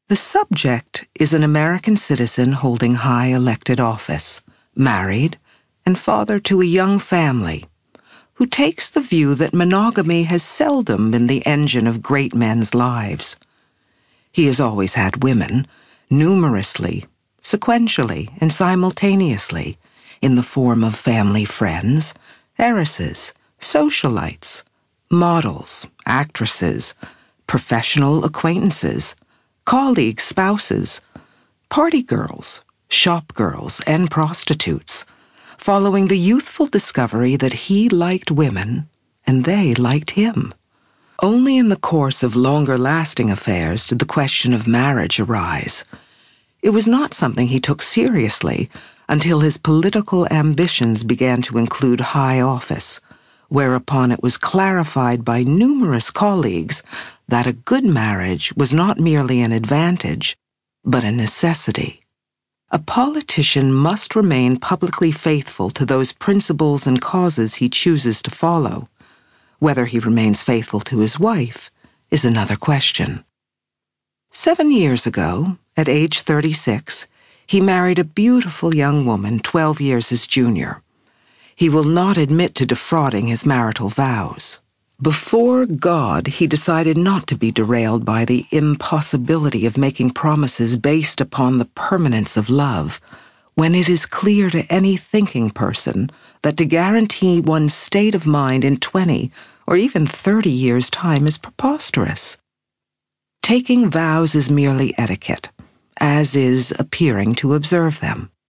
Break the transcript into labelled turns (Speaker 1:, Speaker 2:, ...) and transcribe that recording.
Speaker 1: The subject is an American citizen holding high elected office, married, and father to a young family, who takes the view that monogamy has seldom been the engine of great men's lives. He has always had women, numerously, sequentially, and simultaneously, in the form of family friends, heiresses, socialites, models, actresses, professional acquaintances, colleague spouses, party girls, shop girls, and prostitutes, following the youthful discovery that he liked women and they liked him. Only in the course of longer-lasting affairs did the question of marriage arise. It was not something he took seriously until his political ambitions began to include high office, whereupon it was clarified by numerous colleagues that a good marriage was not merely an advantage, but a necessity. A politician must remain publicly faithful to those principles and causes he chooses to follow. Whether he remains faithful to his wife is another question. 7 years ago, at age 36, he married a beautiful young woman 12 years his junior. He will not admit to defrauding his marital vows. Before God, he decided not to be derailed by the impossibility of making promises based upon the permanence of love, when it is clear to any thinking person that to guarantee one's state of mind in 20 or even 30 years' time is preposterous. Taking vows is merely etiquette, as is appearing to observe them.